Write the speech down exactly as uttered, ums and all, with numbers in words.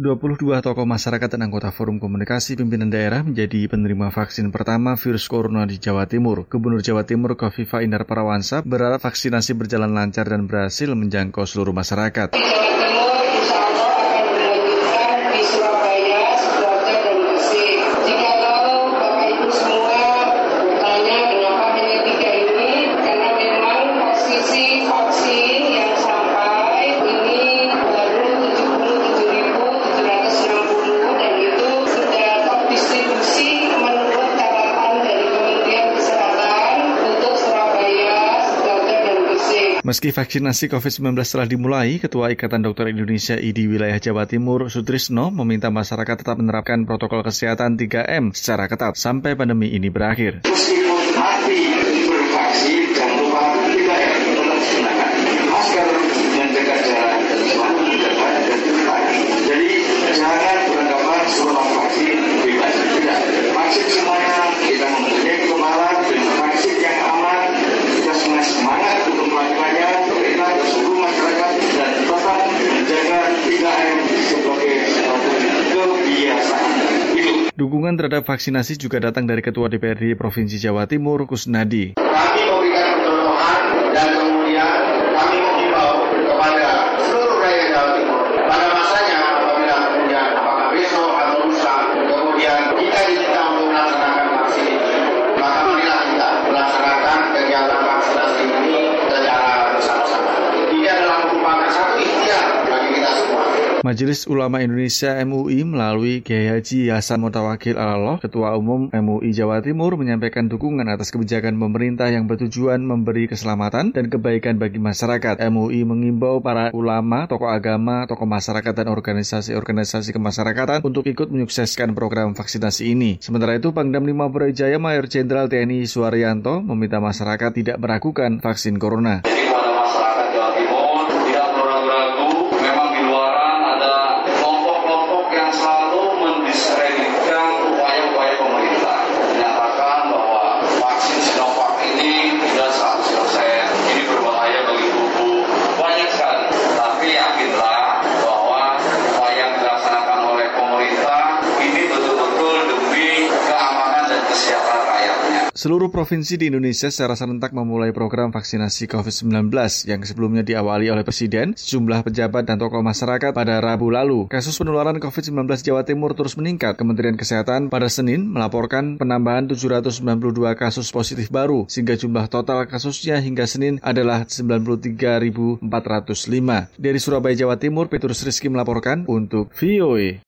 dua puluh dua tokoh masyarakat dan anggota Forum Komunikasi Pimpinan Daerah menjadi penerima vaksin pertama virus corona di Jawa Timur. Gubernur Jawa Timur Khofifah Indar Parawansa berharap vaksinasi berjalan lancar dan berhasil menjangkau seluruh masyarakat. Jawa Timur insya Allah akan dilanjutkan di Surabaya, Sidoarjo, dan Gresik. Jikalau Bapak Ibu semua bertanya kenapa hanya tiga ini, karena memang posisi vaksin yang sampai ini baru tujuh puluh tujuh ribu tujuh ratus enam puluh dan itu sudah terdistribusi menurut catatan dari Kementerian Kesehatan untuk Surabaya, Sidoarjo, dan Gresik. Meski vaksinasi covid sembilan belas telah dimulai, Ketua Ikatan Dokter Indonesia I D I Wilayah Jawa Timur, Sutrisno, meminta masyarakat tetap menerapkan protokol kesehatan tiga M secara ketat sampai pandemi ini berakhir. Meskipun mati bervaksin, jangan lupa tiga M tetap gunakan masker, menjaga jarak dan selalu menjaga dan cuci. Jadi jangan beranggapan semua vaksin bebas. Tidak, vaksin semuanya kita mempunyai kemalan dengan vaksin yang aman. Kita semua semangat untuk melakukannya. Pemerintah dan seluruh masyarakat dan tetap menjaga tiga M sebagai suatu kebiasaan hidup. Dukungan terhadap vaksinasi juga datang dari Ketua D P R D Provinsi Jawa Timur, Kusnadi. Kami memberikan pertolongan dan kemudian kami mengimbau kepada seluruh rakyat Jawa Timur pada masanya apabila kemudian apakah besok atau lusa kemudian kita diminta untuk melaksanakan vaksin ini, maka marilah kita melaksanakan kegiatan vaksinasi ini secara bersama-sama. Ini adalah merupakan satu ikhtiar bagi kita semua. Majelis Ulama Indonesia M U I melalui Kiai Haji Hasan Mutawakil Alallah, Ketua Umum M U I Jawa Timur, menyampaikan dukungan atas kebijakan pemerintah yang bertujuan memberi keselamatan dan kebaikan bagi masyarakat. M U I mengimbau para ulama, tokoh agama, tokoh masyarakat dan organisasi-organisasi kemasyarakatan untuk ikut menyukseskan program vaksinasi ini. Sementara itu, Pangdam lima Brawijaya Mayor Jenderal T N I Suharyanto meminta masyarakat tidak meragukan vaksin corona. Jadi pada masyarakat Jawa Timur tidak perlu ragu-ragu, memang di luaran ada kelompok-kelompok yang selalu mendiskreditkan upaya-upaya pemerintah, menyatakan bahwa vaksin Sinovac ini sudah seratus persen, ini berbahaya bagi tubuh, banyak sekali. Tapi yakinlah bahwa upaya yang dilaksanakan oleh pemerintah ini betul-betul demi keamanan dan kesehatan rakyatnya. Seluruh provinsi di Indonesia secara serentak memulai program vaksinasi covid sembilan belas yang sebelumnya diawali oleh Presiden, sejumlah pejabat dan tokoh masyarakat pada Rabu lalu. Kasus penularan covid sembilan belas Jawa Timur terus meningkat. Kementerian Kesehatan pada Senin melaporkan penambahan tujuh ratus sembilan puluh dua kasus positif baru, sehingga jumlah total kasusnya hingga Senin adalah sembilan puluh tiga ribu empat ratus lima. Dari Surabaya, Jawa Timur, Petrus Rizky melaporkan untuk V O A.